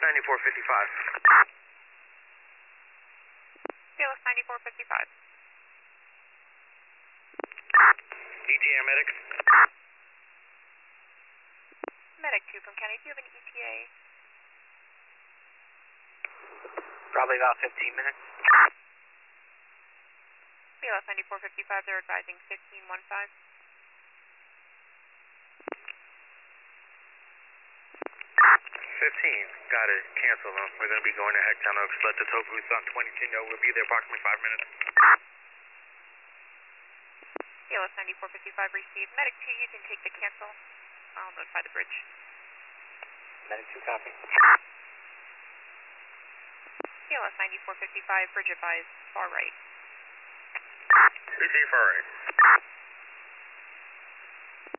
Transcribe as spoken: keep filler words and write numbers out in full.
ninety-four fifty-five. B L S ninety-four fifty-five. E T A medic. Medic two from County, do you have an E T A? Probably about fifteen minutes. B L S ninety-four fifty-five, they're advising fifteen fifteen. fifteen, got it. Cancel them. We're going to be going to Hecktown Oaks. Let the Tofu on twenty-two know we'll be there approximately five minutes. B L S ninety-four fifty-five received. Medic two, you can take the cancel. I'll notify the bridge. Medic two, copy. B L S ninety-four fifty-five, bridge advised, far right. B T far right.